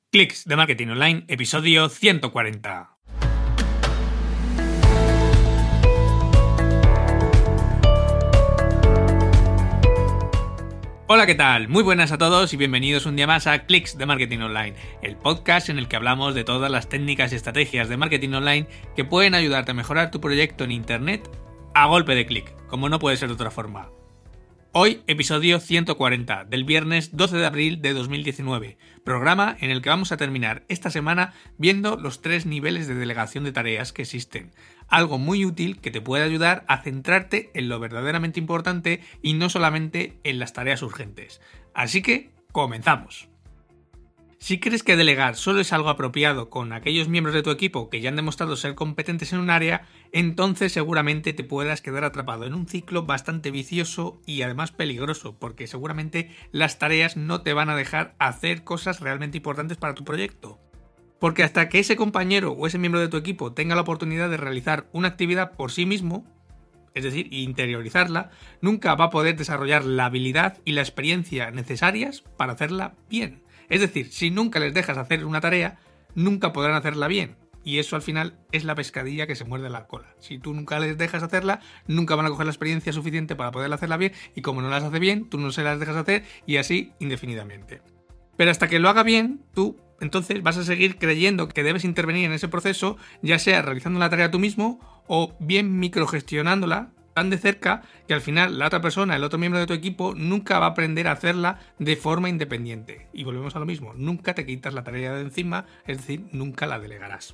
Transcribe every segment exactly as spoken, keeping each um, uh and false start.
Clics de Marketing Online, episodio ciento cuarenta. Hola, ¿qué tal? Muy buenas a todos y bienvenidos un día más a Clics de Marketing Online, el podcast en el que hablamos de todas las técnicas y estrategias de marketing online que pueden ayudarte a mejorar tu proyecto en Internet a golpe de clic, como no puede ser de otra forma. Hoy, episodio ciento cuarenta, del viernes doce de abril de dos mil diecinueve, programa en el que vamos a terminar esta semana viendo los tres niveles de delegación de tareas que existen, algo muy útil que te puede ayudar a centrarte en lo verdaderamente importante y no solamente en las tareas urgentes. Así que, comenzamos. Si crees que delegar solo es algo apropiado con aquellos miembros de tu equipo que ya han demostrado ser competentes en un área, entonces seguramente te puedas quedar atrapado en un ciclo bastante vicioso y además peligroso, porque seguramente las tareas no te van a dejar hacer cosas realmente importantes para tu proyecto. Porque hasta que ese compañero o ese miembro de tu equipo tenga la oportunidad de realizar una actividad por sí mismo, es decir, interiorizarla, nunca va a poder desarrollar la habilidad y la experiencia necesarias para hacerla bien. Es decir, si nunca les dejas hacer una tarea, nunca podrán hacerla bien. Y eso al final es la pescadilla que se muerde la cola. Si tú nunca les dejas hacerla, nunca van a coger la experiencia suficiente para poder hacerla bien, y como no las hace bien, tú no se las dejas hacer y así indefinidamente. Pero hasta que lo haga bien, tú entonces vas a seguir creyendo que debes intervenir en ese proceso, ya sea realizando la tarea tú mismo o bien microgestionándola tan de cerca que al final la otra persona, el otro miembro de tu equipo, nunca va a aprender a hacerla de forma independiente. Y volvemos a lo mismo, nunca te quitas la tarea de encima, es decir, nunca la delegarás.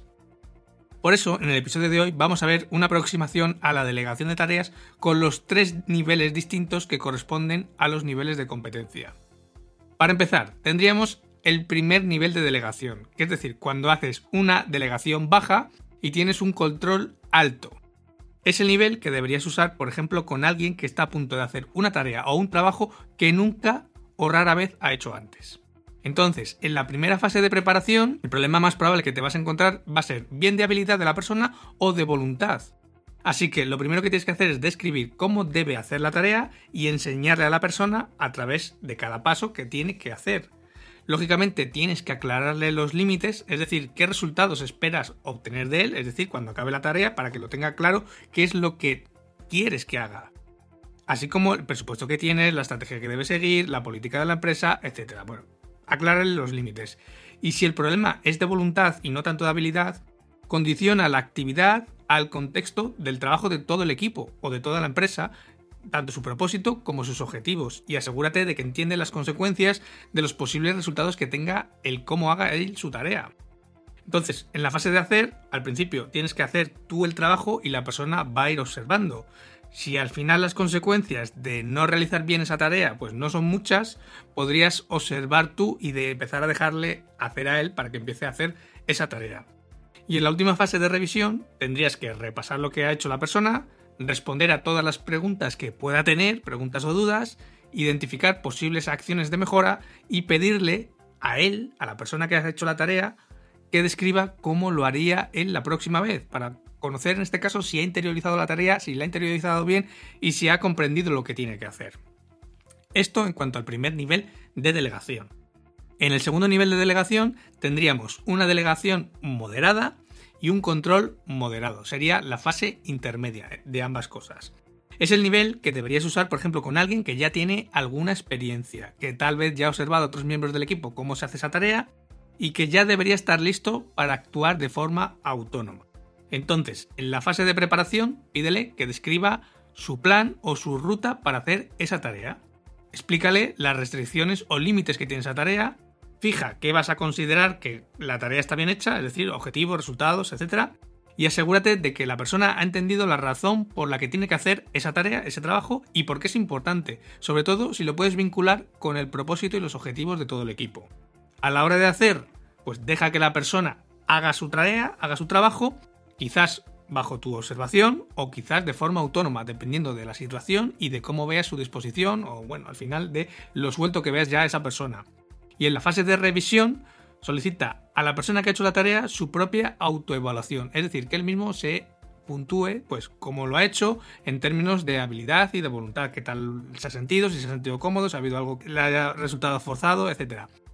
Por eso, en el episodio de hoy vamos a ver una aproximación a la delegación de tareas con los tres niveles distintos que corresponden a los niveles de competencia. Para empezar, tendríamos el primer nivel de delegación, que es decir, cuando haces una delegación baja y tienes un control alto. Es el nivel que deberías usar, por ejemplo, con alguien que está a punto de hacer una tarea o un trabajo que nunca o rara vez ha hecho antes. Entonces, en la primera fase de preparación, el problema más probable que te vas a encontrar va a ser bien de habilidad de la persona o de voluntad. Así que lo primero que tienes que hacer es describir cómo debe hacer la tarea y enseñarle a la persona a través de cada paso que tiene que hacer. Lógicamente tienes que aclararle los límites, es decir, qué resultados esperas obtener de él, es decir, cuando acabe la tarea, para que lo tenga claro qué es lo que quieres que haga. Así como el presupuesto que tienes, la estrategia que debe seguir, la política de la empresa, etcétera. Bueno, aclárale los límites. Y si el problema es de voluntad y no tanto de habilidad, condiciona la actividad al contexto del trabajo de todo el equipo o de toda la empresa, tanto su propósito como sus objetivos, y asegúrate de que entiende las consecuencias de los posibles resultados que tenga el cómo haga él su tarea. Entonces, en la fase de hacer, al principio tienes que hacer tú el trabajo y la persona va a ir observando. Si al final las consecuencias de no realizar bien esa tarea pues no son muchas, podrías observar tú y de empezar a dejarle hacer a él para que empiece a hacer esa tarea. Y en la última fase de revisión tendrías que repasar lo que ha hecho la persona, responder a todas las preguntas que pueda tener, preguntas o dudas, identificar posibles acciones de mejora y pedirle a él, a la persona que ha hecho la tarea, que describa cómo lo haría él la próxima vez, para conocer en este caso si ha interiorizado la tarea, si la ha interiorizado bien y si ha comprendido lo que tiene que hacer. Esto en cuanto al primer nivel de delegación. En el segundo nivel de delegación tendríamos una delegación moderada y un control moderado. Sería la fase intermedia de ambas cosas. Es el nivel que deberías usar, por ejemplo, con alguien que ya tiene alguna experiencia, que tal vez ya ha observado a otros miembros del equipo cómo se hace esa tarea y que ya debería estar listo para actuar de forma autónoma. Entonces, en la fase de preparación, pídele que describa su plan o su ruta para hacer esa tarea. Explícale las restricciones o límites que tiene esa tarea. Fija qué vas a considerar que la tarea está bien hecha, es decir, objetivos, resultados, etcétera. Y asegúrate de que la persona ha entendido la razón por la que tiene que hacer esa tarea, ese trabajo, y por qué es importante, sobre todo si lo puedes vincular con el propósito y los objetivos de todo el equipo. A la hora de hacer, pues deja que la persona haga su tarea, haga su trabajo, quizás bajo tu observación o quizás de forma autónoma, dependiendo de la situación y de cómo veas su disposición o, bueno, al final de lo suelto que veas ya a esa persona. Y en la fase de revisión, solicita a la persona que ha hecho la tarea su propia autoevaluación, es decir, que él mismo se puntúe pues cómo lo ha hecho en términos de habilidad y de voluntad, qué tal se ha sentido, si se ha sentido cómodo, si ha habido algo que le haya resultado forzado, etcétera.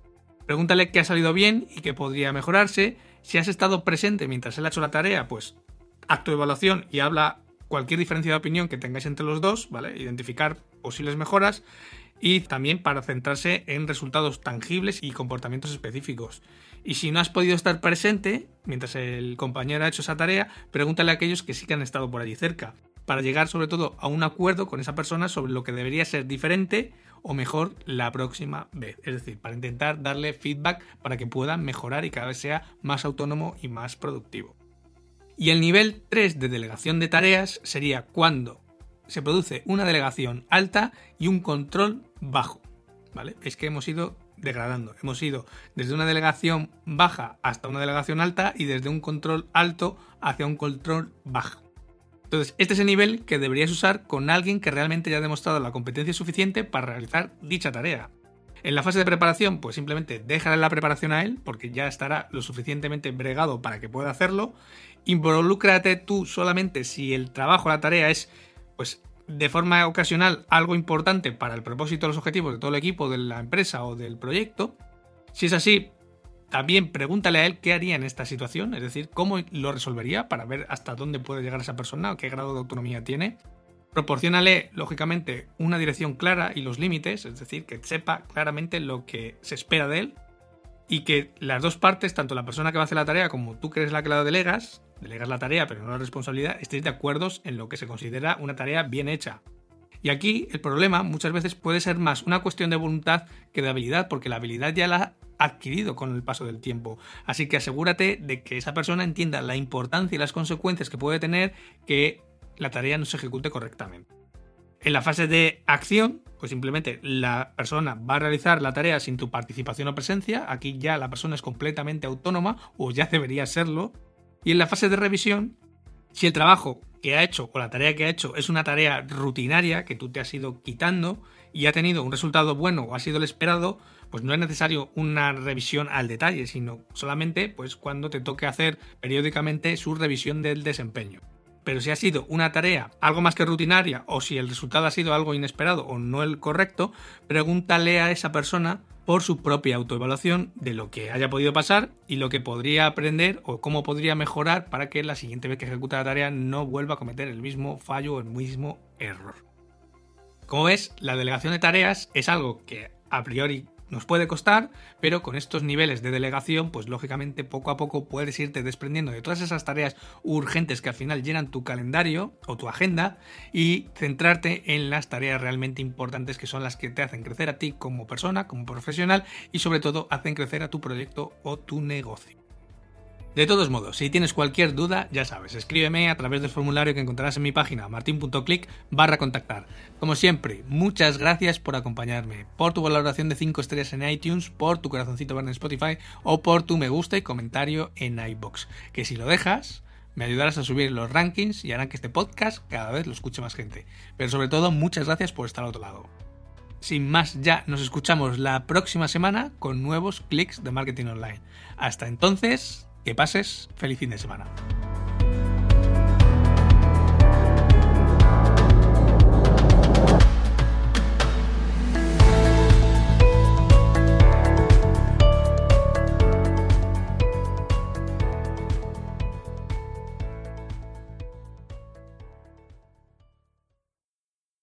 Pregúntale qué ha salido bien y qué podría mejorarse. Si has estado presente mientras él ha hecho la tarea, pues haz tu evaluación y habla cualquier diferencia de opinión que tengáis entre los dos, ¿vale? Identificar posibles mejoras y también para centrarse en resultados tangibles y comportamientos específicos. Y si no has podido estar presente mientras el compañero ha hecho esa tarea, pregúntale a aquellos que sí que han estado por allí cerca, para llegar sobre todo a un acuerdo con esa persona sobre lo que debería ser diferente o mejor la próxima vez. Es decir, para intentar darle feedback para que pueda mejorar y cada vez sea más autónomo y más productivo. Y el nivel tres de delegación de tareas sería cuando se produce una delegación alta y un control bajo, ¿vale? Es que hemos ido degradando, hemos ido desde una delegación baja hasta una delegación alta y desde un control alto hacia un control bajo. Entonces, este es el nivel que deberías usar con alguien que realmente ya ha demostrado la competencia suficiente para realizar dicha tarea. En la fase de preparación, pues simplemente déjale la preparación a él, porque ya estará lo suficientemente bregado para que pueda hacerlo. Involúcrate tú solamente si el trabajo, la tarea es, pues, de forma ocasional algo importante para el propósito, los objetivos de todo el equipo, de la empresa o del proyecto. Si es así, también pregúntale a él qué haría en esta situación, es decir, cómo lo resolvería para ver hasta dónde puede llegar esa persona o qué grado de autonomía tiene. Proporciónale, lógicamente, una dirección clara y los límites, es decir, que sepa claramente lo que se espera de él y que las dos partes, tanto la persona que va a hacer la tarea como tú que eres la que la delegas, delegas la tarea pero no la responsabilidad, estéis de acuerdo en lo que se considera una tarea bien hecha. Y aquí el problema muchas veces puede ser más una cuestión de voluntad que de habilidad, porque la habilidad ya la ha adquirido con el paso del tiempo. Así que asegúrate de que esa persona entienda la importancia y las consecuencias que puede tener que la tarea no se ejecute correctamente. En la fase de acción, pues simplemente la persona va a realizar la tarea sin tu participación o presencia. Aquí ya la persona es completamente autónoma o ya debería serlo. Y en la fase de revisión, si el trabajo que ha hecho o la tarea que ha hecho es una tarea rutinaria que tú te has ido quitando y ha tenido un resultado bueno o ha sido el esperado, pues no es necesario una revisión al detalle, sino solamente pues cuando te toque hacer periódicamente su revisión del desempeño. Pero si ha sido una tarea algo más que rutinaria o si el resultado ha sido algo inesperado o no el correcto, pregúntale a esa persona por su propia autoevaluación de lo que haya podido pasar y lo que podría aprender o cómo podría mejorar para que la siguiente vez que ejecuta la tarea no vuelva a cometer el mismo fallo o el mismo error. Como ves, la delegación de tareas es algo que a priori nos puede costar, pero con estos niveles de delegación, pues lógicamente poco a poco puedes irte desprendiendo de todas esas tareas urgentes que al final llenan tu calendario o tu agenda y centrarte en las tareas realmente importantes que son las que te hacen crecer a ti como persona, como profesional y sobre todo hacen crecer a tu proyecto o tu negocio. De todos modos, si tienes cualquier duda, ya sabes, escríbeme a través del formulario que encontrarás en mi página martin punto click barra contactar. Como siempre, muchas gracias por acompañarme, por tu valoración de cinco estrellas en iTunes, por tu corazoncito verde en Spotify o por tu me gusta y comentario en iVoox, que si lo dejas me ayudarás a subir los rankings y harán que este podcast cada vez lo escuche más gente. Pero sobre todo, muchas gracias por estar al otro lado. Sin más, ya nos escuchamos la próxima semana con nuevos clics de marketing online. Hasta entonces, que pases feliz fin de semana.